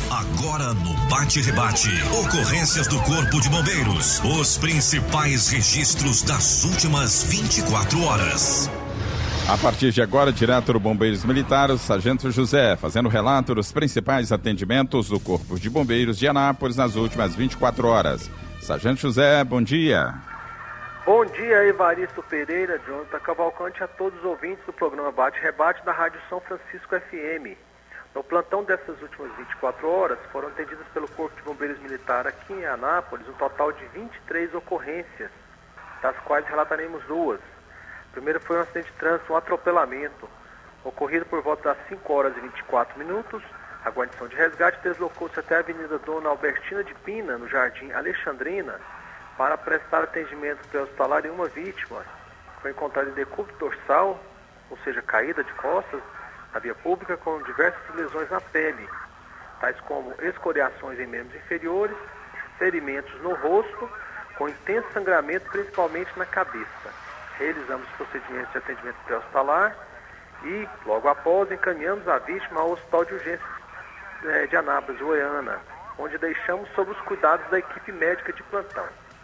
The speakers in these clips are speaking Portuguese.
Agora no Bate Rebate, ocorrências do Corpo de Bombeiros, os principais registros das últimas 24 horas. A partir de agora, direto do Bombeiros Militares, Sargento José, fazendo relato dos principais atendimentos do Corpo de Bombeiros de Anápolis nas últimas 24 horas. Sargento José, bom dia. Bom dia, Evaristo Pereira, Jonathan Cavalcante, a todos os ouvintes do programa Bate Rebate da Rádio São Francisco FM. No plantão dessas últimas 24 horas, foram atendidas pelo Corpo de Bombeiros Militar aqui em Anápolis um total de 23 ocorrências, das quais relataremos duas. A primeira foi um acidente de trânsito, um atropelamento, ocorrido por volta das 5 horas e 24 minutos. A guarnição de resgate deslocou-se até a Avenida Dona Albertina de Pina, no Jardim Alexandrina, para prestar atendimento pré-hospitalar em uma vítima que foi encontrada em decúbito dorsal, ou seja, caída de costas, na via pública, com diversas lesões na pele, tais como escoriações em membros inferiores, ferimentos no rosto, com intenso sangramento, principalmente na cabeça. Realizamos os procedimentos de atendimento pré-hospitalar e, logo após, encaminhamos a vítima ao Hospital de Urgências de Anápolis, Goiânia, onde deixamos sob os cuidados da equipe médica de plantão.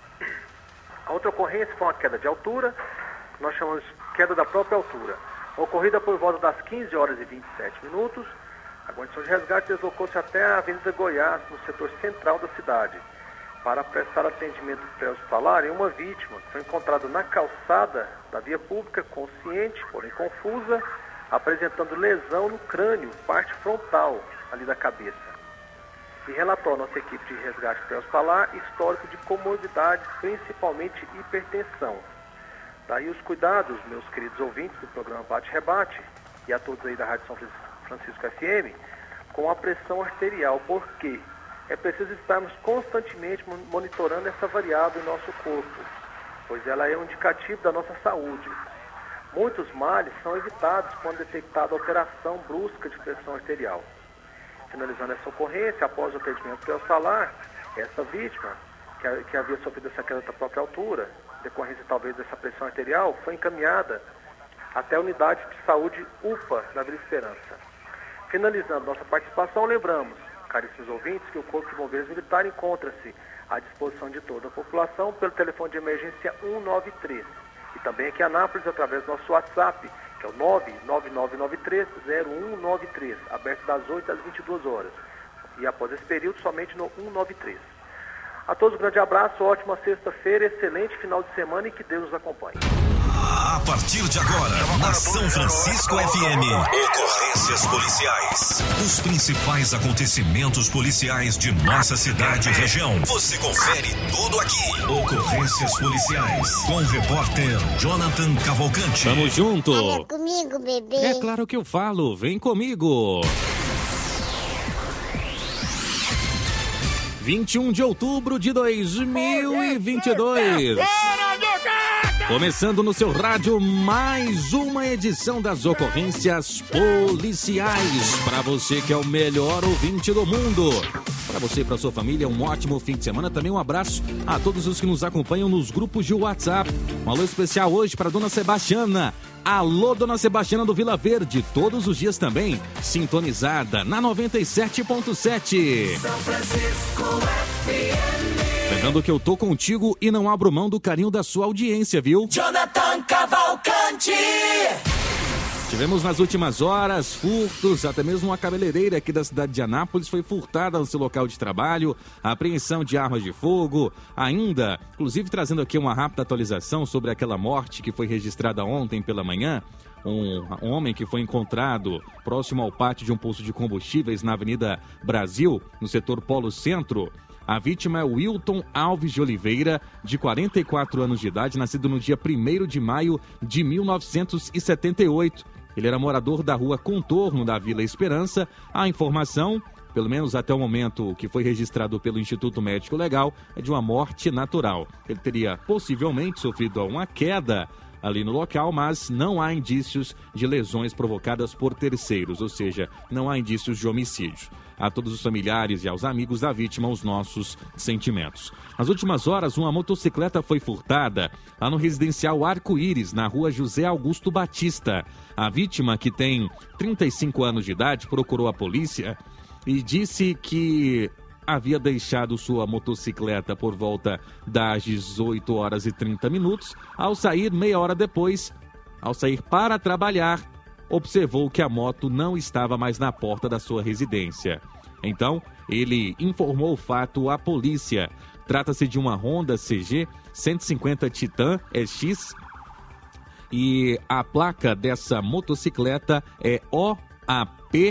A outra ocorrência foi uma queda de altura, que nós chamamos de queda da própria altura. Ocorrida por volta das 15 horas e 27 minutos, a guarnição de resgate deslocou-se até a Avenida Goiás, no setor central da cidade, para prestar atendimento pré-hospitalar em uma vítima que foi encontrada na calçada da via pública, consciente, porém confusa, apresentando lesão no crânio, parte frontal ali da cabeça. E relatou a nossa equipe de resgate pré-hospitalar histórico de comorbidades, principalmente hipertensão. Daí os cuidados, meus queridos ouvintes do programa Bate Rebate, e a todos aí da Rádio São Francisco FM, com a pressão arterial, porque é preciso estarmos constantemente monitorando essa variável em nosso corpo, pois ela é um indicativo da nossa saúde. Muitos males são evitados quando detectada alteração brusca de pressão arterial. Finalizando essa ocorrência, após o atendimento pré-hospitalar, essa vítima, que havia sofrido essa queda da própria altura, decorrência talvez dessa pressão arterial, foi encaminhada até a unidade de saúde UPA da Vila Esperança. Finalizando nossa participação, lembramos, caríssimos ouvintes, que o Corpo de Bombeiros Militar encontra-se à disposição de toda a população pelo telefone de emergência 193. E também aqui em Anápolis, através do nosso WhatsApp, que é o 99993-0193, aberto das 8 às 22 horas. E após esse período, somente no 193. A todos um grande abraço, ótima sexta-feira, excelente final de semana e que Deus nos acompanhe. A partir de agora, na São Francisco FM, ocorrências policiais. Os principais acontecimentos policiais de nossa cidade e região. Você confere tudo aqui. Ocorrências policiais, com o repórter Jonathan Cavalcante. Tamo junto. Fala comigo, bebê. É claro que eu falo, vem comigo. 21 de outubro de 2022. Começando no seu rádio, mais uma edição das ocorrências policiais. Para você que é o melhor ouvinte do mundo. Para você e para sua família, um ótimo fim de semana. Também um abraço a todos os que nos acompanham nos grupos de WhatsApp. Um alô especial hoje para Dona Sebastiana. Alô, Dona Sebastiana do Vila Verde. Todos os dias também, sintonizada na 97.7. São Francisco FM. Lembrando que eu tô contigo e não abro mão do carinho da sua audiência, viu? Jonathan Cavalcante. Tivemos nas últimas horas furtos, até mesmo uma cabeleireira aqui da cidade de Anápolis foi furtada no seu local de trabalho, a apreensão de armas de fogo, ainda, inclusive trazendo aqui uma rápida atualização sobre aquela morte que foi registrada ontem pela manhã, um homem que foi encontrado próximo ao pátio de um posto de combustíveis na Avenida Brasil, no setor Polo Centro. A vítima é Wilton Alves de Oliveira, de 44 anos de idade, nascido no dia 1º de maio de 1978. Ele era morador da rua Contorno da Vila Esperança. A informação, pelo menos até o momento que foi registrado pelo Instituto Médico Legal, é de uma morte natural. Ele teria possivelmente sofrido uma queda ali no local, mas não há indícios de lesões provocadas por terceiros, ou seja, não há indícios de homicídio. A todos os familiares e aos amigos da vítima, os nossos sentimentos. Nas últimas horas, uma motocicleta foi furtada lá no residencial Arco-Íris, na rua José Augusto Batista. A vítima, que tem 35 anos de idade, procurou a polícia e disse que havia deixado sua motocicleta por volta das 18 horas e 30 minutos. Ao sair, meia hora depois, ao sair para trabalhar, observou que a moto não estava mais na porta da sua residência. Então, ele informou o fato à polícia. Trata-se de uma Honda CG 150 Titan EX e a placa dessa motocicleta é OAP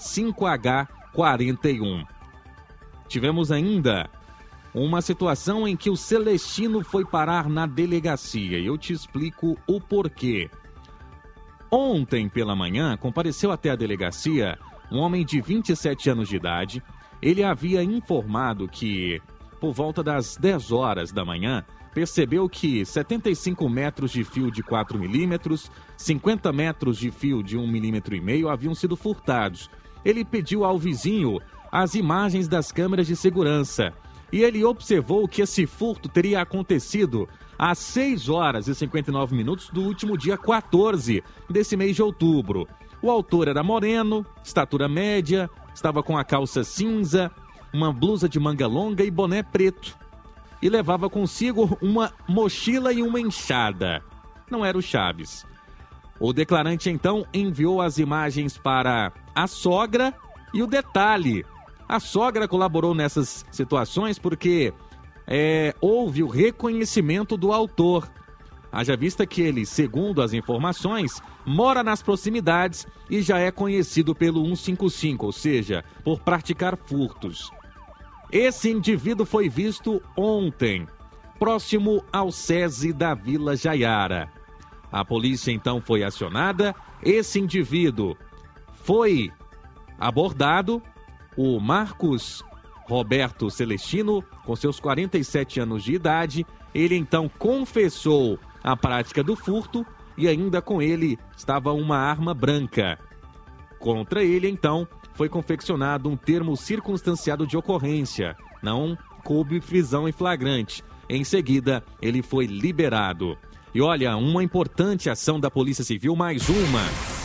5H41. Tivemos ainda uma situação em que o Celestino foi parar na delegacia e eu te explico o porquê. Ontem pela manhã compareceu até a delegacia um homem de 27 anos de idade. Ele havia informado que por volta das 10 horas da manhã percebeu que 75 metros de fio de 4 milímetros, 50 metros de fio de 1,5 milímetro haviam sido furtados. Ele pediu ao vizinho as imagens das câmeras de segurança e ele observou que esse furto teria acontecido às 6 horas e 59 minutos do último dia 14 desse mês de outubro. O autor era moreno, estatura média, estava com a calça cinza, uma blusa de manga longa e boné preto. E levava consigo uma mochila e uma enxada. Não era o Chaves. O declarante, então, enviou as imagens para a sogra e o detalhe. A sogra colaborou nessas situações porque houve o reconhecimento do autor. Haja vista que ele, segundo as informações, mora nas proximidades e já é conhecido pelo 155, ou seja, por praticar furtos. Esse indivíduo foi visto ontem, próximo ao SESI da Vila Jaiara. A polícia então foi acionada, esse indivíduo foi abordado, o Marcos Roberto Celestino, com seus 47 anos de idade. Ele então confessou a prática do furto e ainda com ele estava uma arma branca. Contra ele, então, foi confeccionado um termo circunstanciado de ocorrência. Não coube prisão em flagrante. Em seguida, ele foi liberado. E olha, uma importante ação da Polícia Civil, mais uma.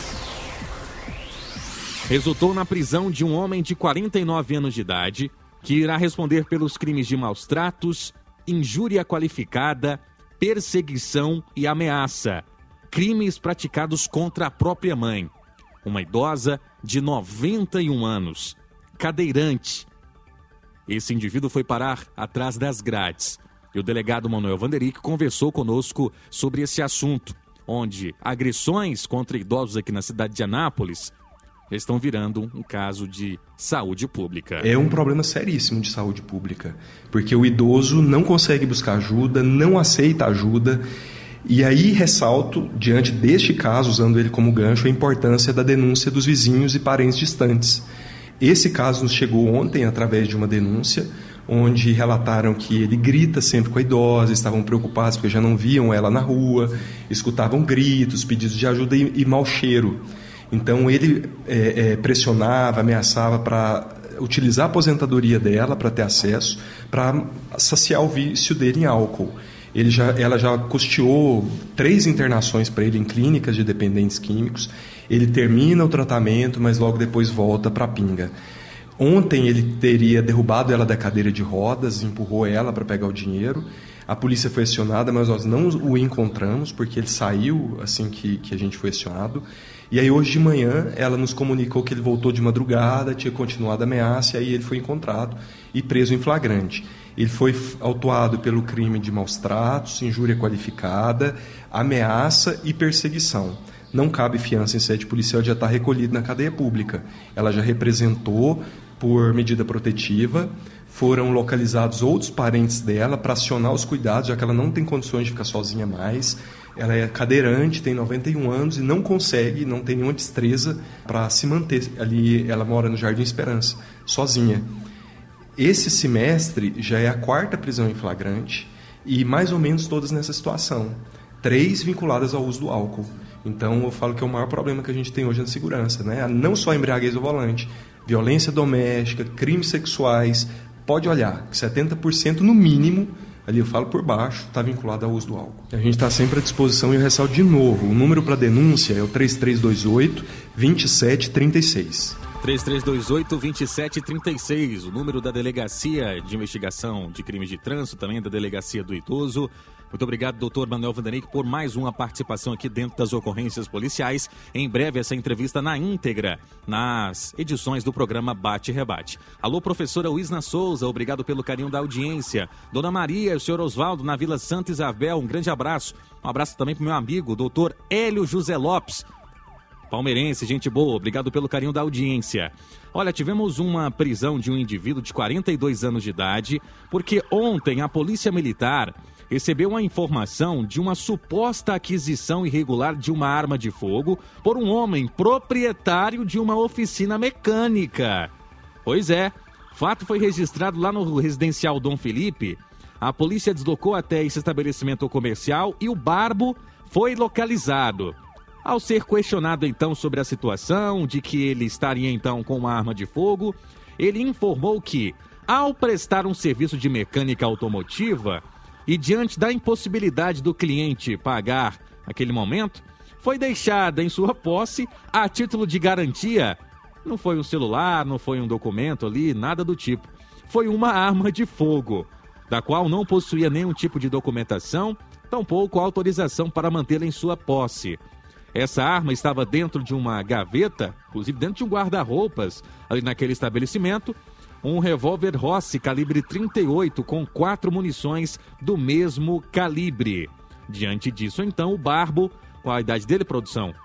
Resultou na prisão de um homem de 49 anos de idade, que irá responder pelos crimes de maus tratos, injúria qualificada, perseguição e ameaça. Crimes praticados contra a própria mãe. Uma idosa de 91 anos, cadeirante. Esse indivíduo foi parar atrás das grades. E o delegado Manuel Vanderick conversou conosco sobre esse assunto, onde agressões contra idosos aqui na cidade de Anápolis estão virando um caso de saúde pública. É um problema seríssimo de saúde pública, porque o idoso não consegue buscar ajuda, não aceita ajuda. E aí ressalto, diante deste caso, usando ele como gancho, a importância da denúncia dos vizinhos e parentes distantes. Esse caso nos chegou ontem através de uma denúncia, onde relataram que ele grita sempre com a idosa, estavam preocupados porque já não viam ela na rua, escutavam gritos, pedidos de ajuda e mau cheiro. Então ele pressionava, ameaçava para utilizar a aposentadoria dela para ter acesso, para saciar o vício dele em álcool. Ela já custeou 3 internações para ele em clínicas de dependentes químicos. Ele termina o tratamento, mas logo depois volta para a pinga. Ontem ele teria derrubado ela da cadeira de rodas, empurrou ela para pegar o dinheiro. A polícia foi acionada, mas nós não o encontramos, porque ele saiu assim que a gente foi acionado. E aí hoje de manhã ela nos comunicou que ele voltou de madrugada, tinha continuado a ameaça, e aí ele foi encontrado e preso em flagrante. Ele foi autuado pelo crime de maus tratos, injúria qualificada, ameaça e perseguição. Não cabe fiança em sede policial, já está recolhido na cadeia pública. Ela já representou por medida protetiva, foram localizados outros parentes dela para acionar os cuidados, já que ela não tem condições de ficar sozinha mais. Ela é cadeirante, tem 91 anos e não consegue, não tem nenhuma destreza para se manter ali. Ela mora no Jardim Esperança, sozinha. Esse semestre já é a 4ª prisão em flagrante e mais ou menos todas nessa situação. 3 vinculadas ao uso do álcool. Então eu falo que é o maior problema que a gente tem hoje na segurança, né? Não só a embriaguez ao volante, violência doméstica, crimes sexuais. Pode olhar, 70% no mínimo, ali eu falo por baixo, está vinculado ao uso do álcool. A gente está sempre à disposição e eu ressalto de novo, o número para denúncia é o 3328-2736. 3328-2736, o número da Delegacia de Investigação de Crimes de Trânsito, também da Delegacia do Idoso. Muito obrigado, doutor Manuel Vandernick, por mais uma participação aqui dentro das ocorrências policiais. Em breve, essa entrevista na íntegra, nas edições do programa Bate e Rebate. Alô, professora Wisna Souza, obrigado pelo carinho da audiência. Dona Maria e o senhor Oswaldo, na Vila Santa Isabel, um grande abraço. Um abraço também para o meu amigo, doutor Hélio José Lopes, palmeirense, gente boa, obrigado pelo carinho da audiência. Olha, tivemos uma prisão de um indivíduo de 42 anos de idade, porque ontem a Polícia Militar recebeu uma informação de uma suposta aquisição irregular de uma arma de fogo por um homem proprietário de uma oficina mecânica. Pois é, fato foi registrado lá no residencial Dom Felipe. A polícia deslocou até esse estabelecimento comercial e o barbo foi localizado. Ao ser questionado então sobre a situação, de que ele estaria então com uma arma de fogo, ele informou que, ao prestar um serviço de mecânica automotiva e diante da impossibilidade do cliente pagar naquele momento, foi deixada em sua posse, a título de garantia, não foi um celular, não foi um documento ali, nada do tipo, foi uma arma de fogo, da qual não possuía nenhum tipo de documentação, tampouco autorização para mantê-la em sua posse. Essa arma estava dentro de uma gaveta, inclusive dentro de um guarda-roupas, ali naquele estabelecimento, um revólver Rossi calibre 38 com 4 munições do mesmo calibre. Diante disso, então, o barbo, com a idade dele, produção,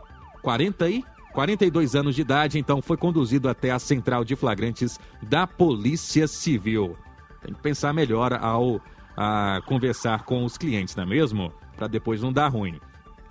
42 anos de idade, então foi conduzido até a central de flagrantes da Polícia Civil. Tem que pensar melhor ao conversar com os clientes, não é mesmo? Para depois não dar ruim.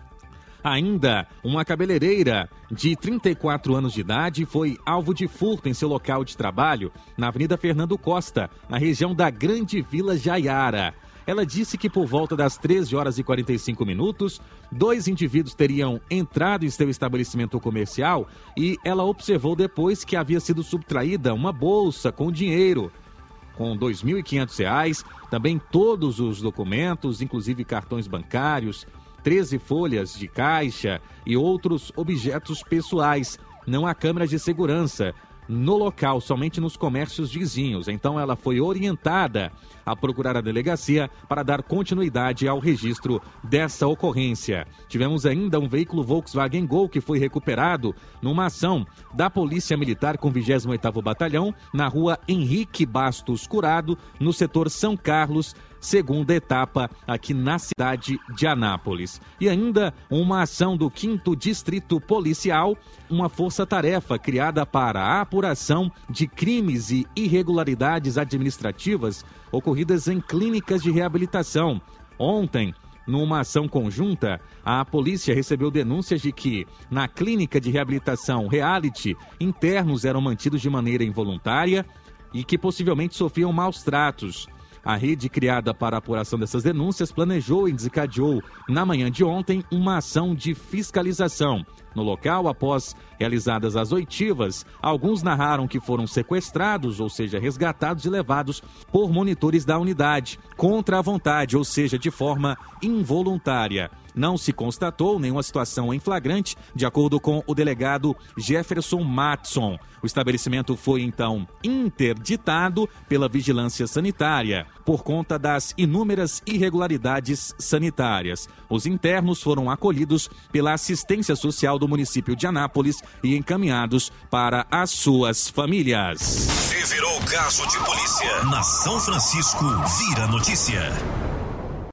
Ainda, uma cabeleireira de 34 anos de idade foi alvo de furto em seu local de trabalho, na Avenida Fernando Costa, na região da Grande Vila Jaiara. Ela disse que por volta das 13 horas e 45 minutos, 2 indivíduos teriam entrado em seu estabelecimento comercial e ela observou depois que havia sido subtraída uma bolsa com dinheiro, com R$ 2.500, também todos os documentos, inclusive cartões bancários, 13 folhas de caixa e outros objetos pessoais. Não há câmeras de segurança no local, somente nos comércios vizinhos. Então ela foi orientada a procurar a delegacia para dar continuidade ao registro dessa ocorrência. Tivemos ainda um veículo Volkswagen Gol que foi recuperado numa ação da Polícia Militar com o 28º Batalhão na rua Henrique Bastos Curado, no setor São Carlos, segunda etapa aqui na cidade de Anápolis. E ainda uma ação do 5º Distrito Policial, uma força-tarefa criada para a apuração de crimes e irregularidades administrativas ocorridas em clínicas de reabilitação. Ontem, numa ação conjunta, a polícia recebeu denúncias de que, na clínica de reabilitação Reality, internos eram mantidos de maneira involuntária e que possivelmente sofriam maus tratos. A rede criada para a apuração dessas denúncias planejou e desencadeou, na manhã de ontem, uma ação de fiscalização. No local, após realizadas as oitivas, alguns narraram que foram sequestrados, ou seja, resgatados e levados por monitores da unidade, contra a vontade, ou seja, de forma involuntária. Não se constatou nenhuma situação em flagrante, de acordo com o delegado Jefferson Matson. O estabelecimento foi, então, interditado pela Vigilância Sanitária por conta das inúmeras irregularidades sanitárias. Os internos foram acolhidos pela assistência social do município de Anápolis e encaminhados para as suas famílias. Se virou caso de polícia, na São Francisco vira notícia.